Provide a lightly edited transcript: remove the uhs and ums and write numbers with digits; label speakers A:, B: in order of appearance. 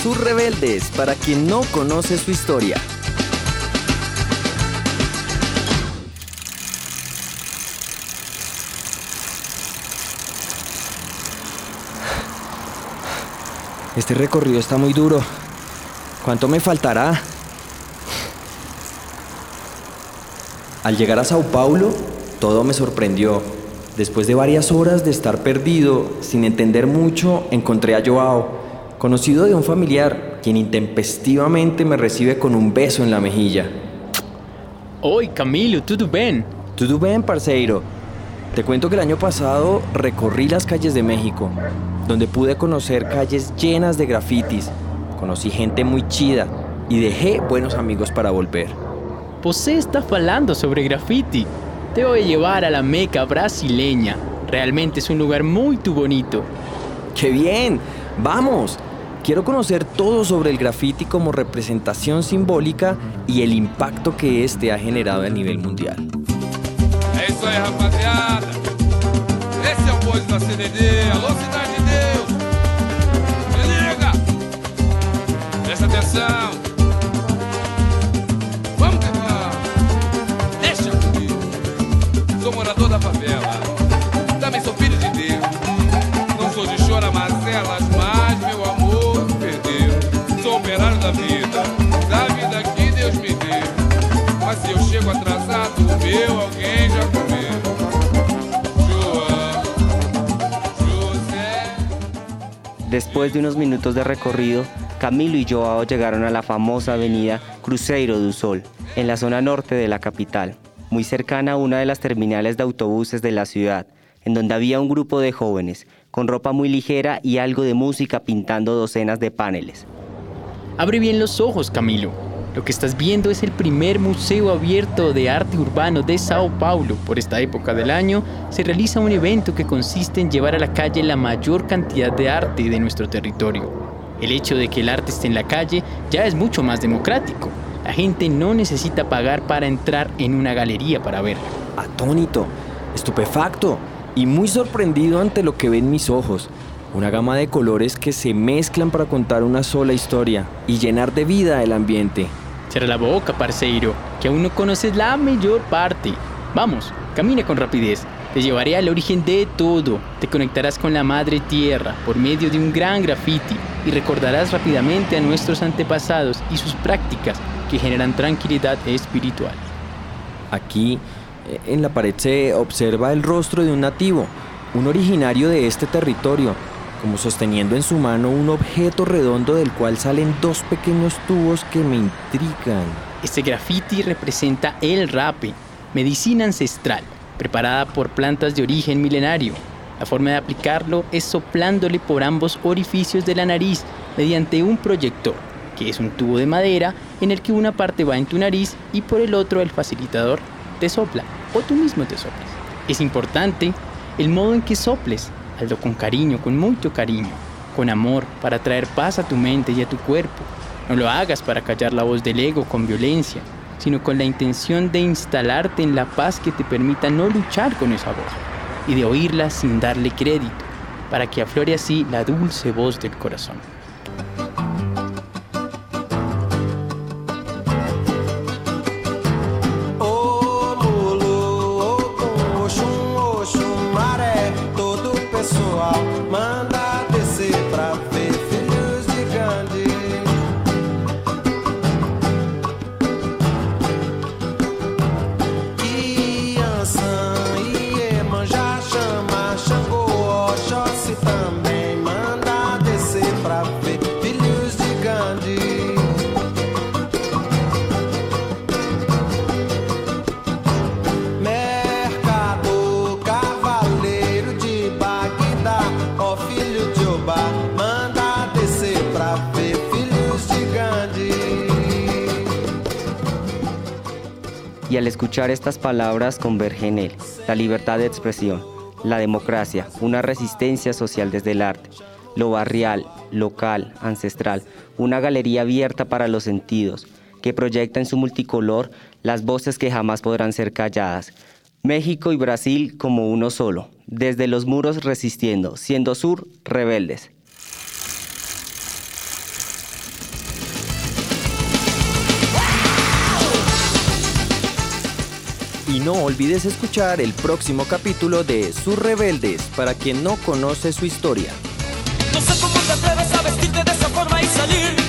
A: Sur Rebeldes, para quien no conoce su historia. Este recorrido está muy duro. ¿Cuánto me faltará? Al llegar a Sao Paulo, todo me sorprendió. Después de varias horas de estar perdido, sin entender mucho, encontré a Joao, conocido de un familiar, quien intempestivamente me recibe con un beso en la mejilla.
B: Oi, Camilo, tudo bem?
A: Tudo bem, parceiro. Te cuento que el año pasado recorrí las calles de México, donde pude conocer calles llenas de grafitis. Conocí gente muy chida y dejé buenos amigos para volver.
B: Você está falando sobre graffiti. Te voy a llevar a la Meca brasileña. Realmente es un lugar muy bonito.
A: ¡Qué bien! ¡Vamos! Quiero conocer todo sobre el graffiti como representación simbólica y el impacto que este ha generado a nivel mundial.
C: É isso aí, rapaziada. Esse é o bonde da CDD. Alô, Cidade de Deus. Se liga. Presta atenção. Vamos cantar. Deixa comigo. Sou morador da favela. Também sou filho de Deus. Não sou de chora-mazelas, mas meu amor se perdeu. Sou operário da vida que Deus me deu. Mas se eu chego atrasado, o meu alguém já comeu. João, José.
D: Después de unos minutos de recorrido, Camilo y Joao llegaron a la famosa avenida Cruzeiro do Sol, en la zona norte de la capital, muy cercana a una de las terminales de autobuses de la ciudad, en donde había un grupo de jóvenes, con ropa muy ligera y algo de música pintando docenas de paneles.
B: Abre bien los ojos, Camilo. Lo que estás viendo es el primer museo abierto de arte urbano de Sao Paulo. Por esta época del año se realiza un evento que consiste en llevar a la calle la mayor cantidad de arte de nuestro territorio. El hecho de que el arte esté en la calle ya es mucho más democrático. La gente no necesita pagar para entrar en una galería para verlo.
A: Atónito, estupefacto y muy sorprendido ante lo que ven mis ojos. Una gama de colores que se mezclan para contar una sola historia y llenar de vida el ambiente.
B: Cierra la boca, parceiro, que aún no conoces la mayor parte. Vamos, camina con rapidez. Te llevaré al origen de todo. Te conectarás con la madre tierra por medio de un gran graffiti y recordarás rápidamente a nuestros antepasados y sus prácticas que generan tranquilidad espiritual.
A: Aquí, en la pared se observa el rostro de un nativo, un originario de este territorio, como sosteniendo en su mano un objeto redondo del cual salen dos pequeños tubos que me intrigan.
B: Este graffiti representa el rape, medicina ancestral, preparada por plantas de origen milenario. La forma de aplicarlo es soplándole por ambos orificios de la nariz mediante un proyector, que es un tubo de madera en el que una parte va en tu nariz y por el otro el facilitador te sopla o tú mismo te soplas. Es importante el modo en que soples. Hazlo con cariño, con mucho cariño, con amor, para traer paz a tu mente y a tu cuerpo. No lo hagas para callar la voz del ego con violencia, sino con la intención de instalarte en la paz que te permita no luchar con esa voz y de oírla sin darle crédito, para que aflore así la dulce voz del corazón.
E: Manda descer pra ver filhos de Gandhi. Iansã, Iemanjá, chama, Xangô, Oxóssi também. Manda descer pra ver filhos de Gandhi. Mercador, cavaleiro de Bagdá, ó filho de Obá, manda descer pra ver filhos de Gandhi.
D: Y al escuchar estas palabras converge en él la libertad de expresión, la democracia, una resistencia social desde el arte, lo barrial, local, ancestral, una galería abierta para los sentidos, que proyecta en su multicolor las voces que jamás podrán ser calladas. México y Brasil como uno solo, desde los muros resistiendo, siendo sur rebeldes.
A: Y no olvides escuchar el próximo capítulo de Sus Rebeldes para quien no conoce su historia.
F: No sé cómo te atreves a vestirte de esa forma y salir